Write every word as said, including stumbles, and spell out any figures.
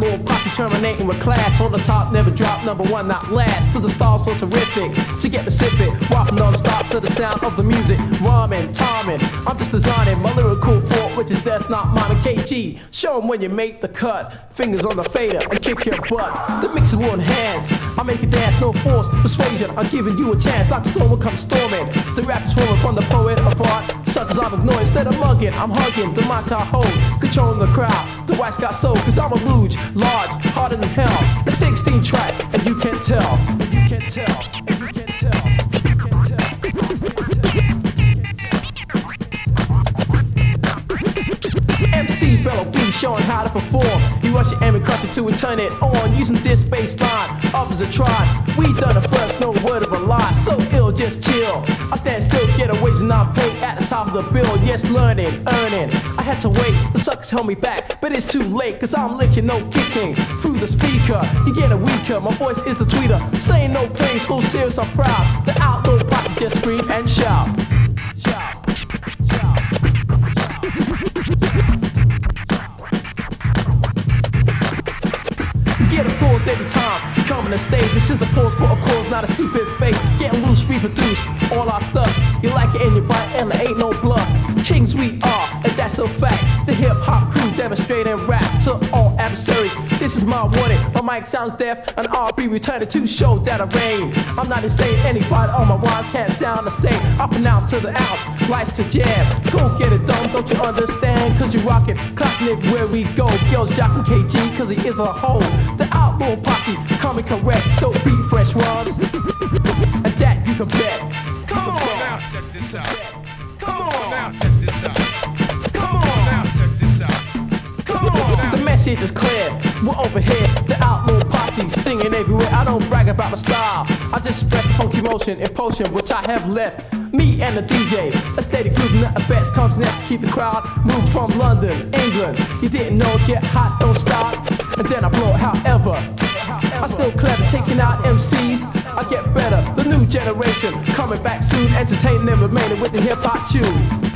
outlaw posse terminating with class. On the top, never drop, number one, not last. To the stars so terrific, to get specific, walking non-stop to the sound of the music. Rhyming, timing, I'm just designing my lyrical fort, which is death, not mine and K G. Show 'em when you make the cut, fingers on the fader and kick your butt. The mix is one hands, I make it dance, no force, persuasion. I'm giving you a chance, like a storm will come storming. The rap is swarming from the poet of art. Suckers I'm ignoring, instead of mugging, I'm hugging. The mic I hold, controlling the crowd. The whites got soul, cause I'm a luge, large, harder than hell. A sixteen track, and you can't tell, and you can't tell, and you can't tell, and you can't tell. M C Bello B showing how to perform. You rush your aim and crush it to and turn it on. Using this bass line, others have tried. We done it first, no word of a lie. So ill, just chill. I stand still, get a wage and I'm paid at the top of the bill. Yes, learning, earning. I had to wait, the suckers held me back, but it's too late, cause I'm licking, no kicking. Through the speaker, you get a weaker. My voice is the tweeter, saying no pain, so serious, I'm proud. The outlaw pocket just scream and shout. Shout. Get applause every time you come on the stage. This is a pause for a cause, not a stupid fake. Getting loose, reproduce all our stuff. You like it and you bite, and there ain't no bluff. Kings we are, and that's a fact. The hip hop crew demonstrating rap to all adversaries. This is my warning. My mic sounds deaf, and I'll be returning to show that I reign. I'm not insane, anybody on my rhymes can't sound the same. I pronounce to the ounce, life's to jam. Go get it done, don't you understand? Cause you rock it, clocking it where we go. Girls jocking K G, cause he is a hoe. The outlaw posse, coming correct, don't beat fresh rhymes. And that you can bet. Come on now, check this out. Come on now, check this out. Come on now, check this out. Come on. The message is clear, we're over here. The outlaw posse stinging everywhere. I don't brag about my style, I just express the funky motion and potion which I have left. Me and the D J, a steady groove and the effects comes next. Keep the crowd move from London, England. You didn't know, get hot, don't stop. And then I blow it, however. I'm still clever, taking out M Cs. I get better, the new generation coming back soon, entertaining and remaining with the hip hop tune.